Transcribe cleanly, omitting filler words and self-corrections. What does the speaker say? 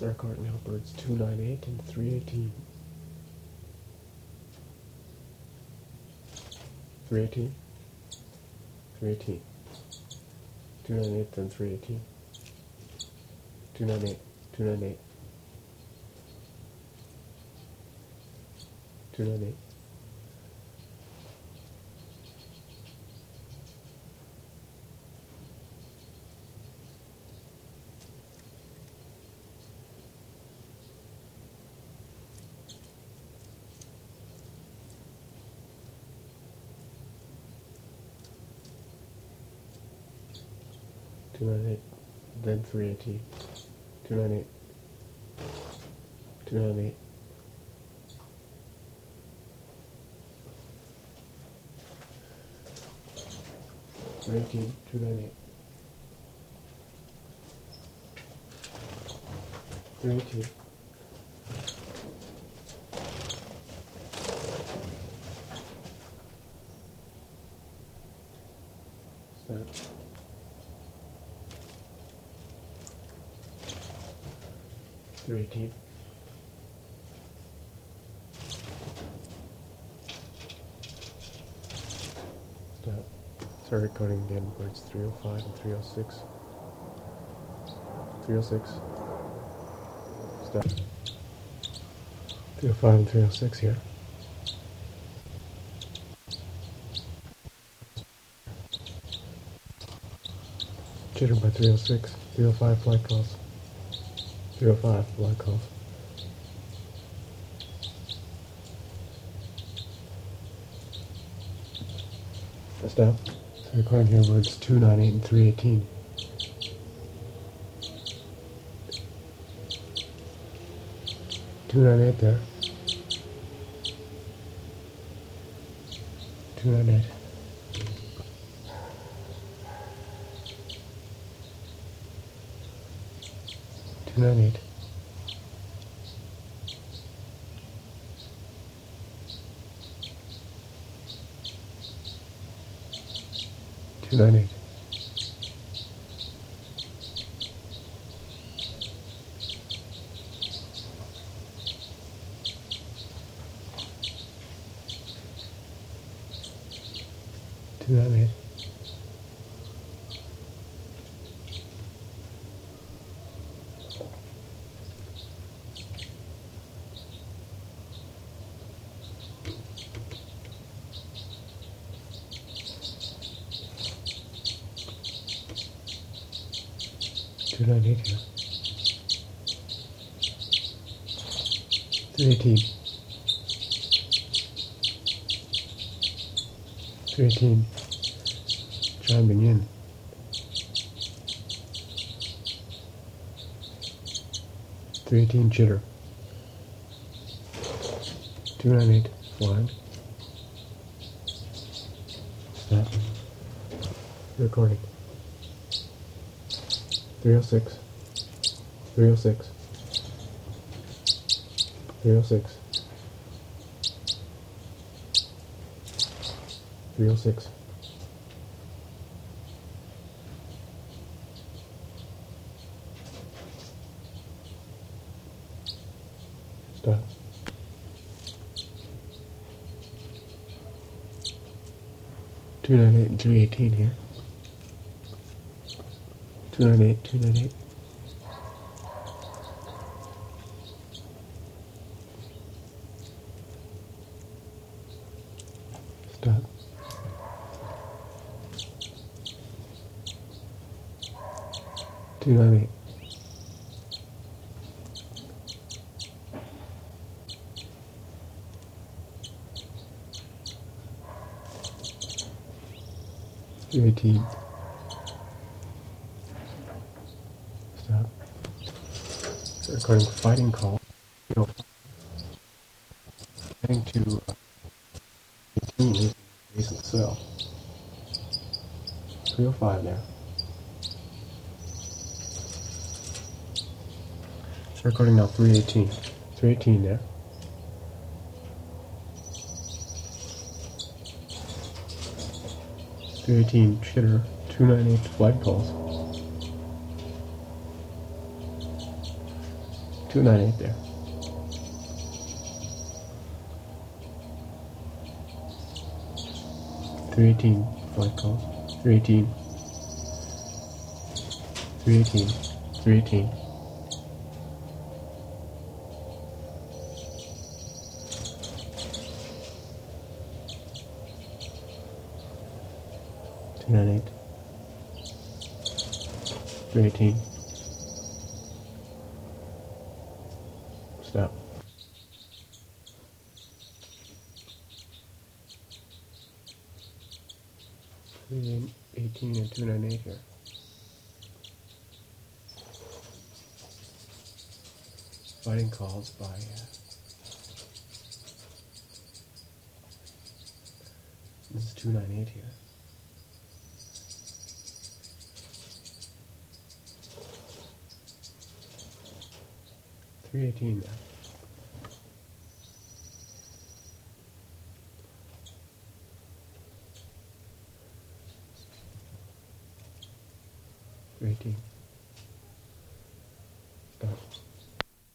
Start recording now, birds 298 and 318. 318. 318. 298 then 318. 298. 298. 298. 298, then 318, 298, 298, 318, 298, 318, 318. Stop. Start recording again, birds 305 and 306. 306. Stop. 305 and 306 here. Jitter by 306. 305 flight calls. 305 flight calls. Stop. So recording here words 298 and 318. $298 there. 298. 298. 298. 298. 298 here. 318. 318. Chiming in. 318 jitter. 298 flying. Stop. Recording. 306. 306. 306. 306. Stop. 298 and 318 here. 298, 298. Stop. 298. 318. Stop. Recording fighting call. Heading to 18 is recent cell. 305 now. So recording now 318. 318 there. 318 chitter, 298 flight calls. 298 there. .318 flight call. 318. 318. 318. .298. 318. Stop. 318 and 298 here. Fighting calls by this is 298 here. .318 now. .318. Stop.